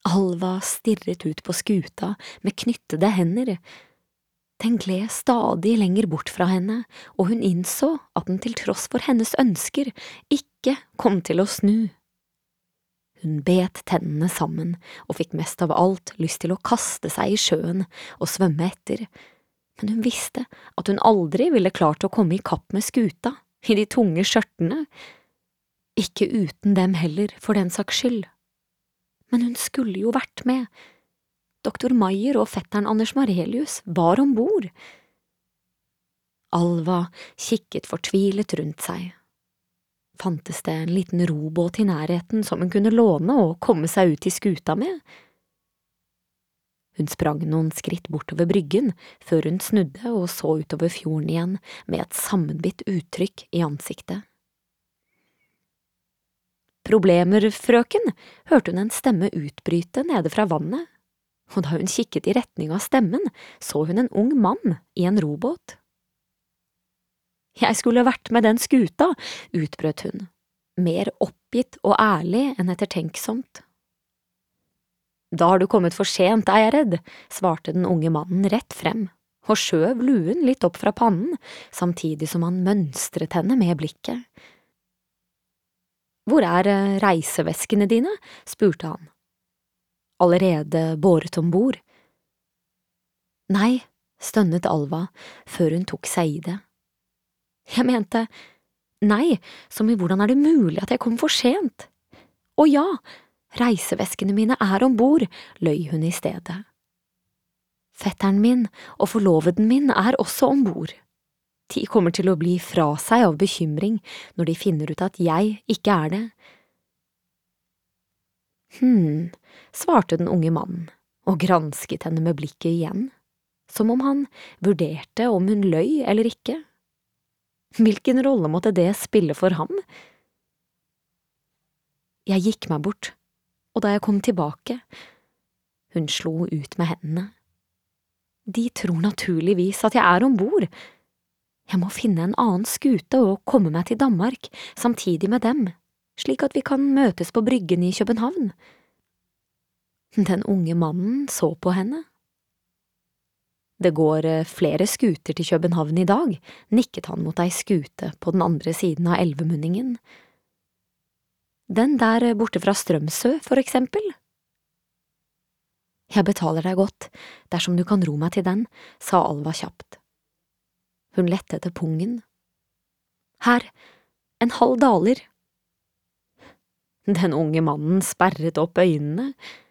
Alva stirret ut på skuta med knyttede hender. Den gled stadig lenger bort fra henne, og hun innså at den til tross for hennes ønsker ikke kom til å snu. Hun bet tennene sammen og fikk mest av alt lyst til å kaste seg i sjøen og svømme etter, men hun visste at hun aldri ville klart å komme i kapp med skuta, i de tunge skjørtene. Ikke uten dem heller, for den saks skyld. Men hun skulle jo vært med. Doktor Meyer og fetteren Anders Marelius var ombord. Alva kikket fortvilet rundt seg. Fantes det en liten robåt i nærheten som hun kunne låne og komme seg ut i skuta med? Hun sprang noen skritt bortover bryggen, før hun snudde og så utover fjorden igjen med et sammenbitt uttrykk i ansiktet. Problemer, frøken, hørte hun en stemme utbryte nede fra vannet, og da hun kikket i retning av stemmen, så hun en ung mann i en robåt. Jeg skulle vært med den skuta, utbrøt hun, mer oppgitt og ærlig enn ettertenksomt. Da har du kommet for sent, er jeg redd, svarte den unge mannen rett frem, og skjøv luen litt opp fra pannen, samtidig som han mønstret henne med blikket. Hvor er reiseveskene dine? Spurte han. Allerede båret ombord? Nei, stønnet Alva, før hun tok seg i det. Jeg mente, nei, som i hvordan er det mulig at jeg kom for sent? Å ja, reiseveskene mine er ombord, løy hun i stedet. Fetteren min og forloveden min er også ombord. De kommer til å bli fra seg av bekymring når de finner ut at jeg ikke er det. Svarte den unge mannen og gransket henne med blikket igjen, som om han vurderte om hun løy eller ikke. Hvilken rolle måtte det spille for ham? Jeg gikk meg bort, og da jeg kom tilbake, hun slo ut med hendene. De tror naturligvis at jeg er ombord. Jeg må finne en annen skute og komme meg til Danmark, samtidig med dem, slik at vi kan møtes på bryggen i København. Den unge mannen så på henne. Det går flere skuter til København i dag, nikket han mot ei skute på den andre siden av elvemunningen. Den der borte fra Strømsø, for eksempel. Jeg betaler deg godt, dersom du kan ro meg til den, sa Alva kjapt. Hun lette etter pungen. Her, en halv daler. Den unge mannen sperret opp øynene.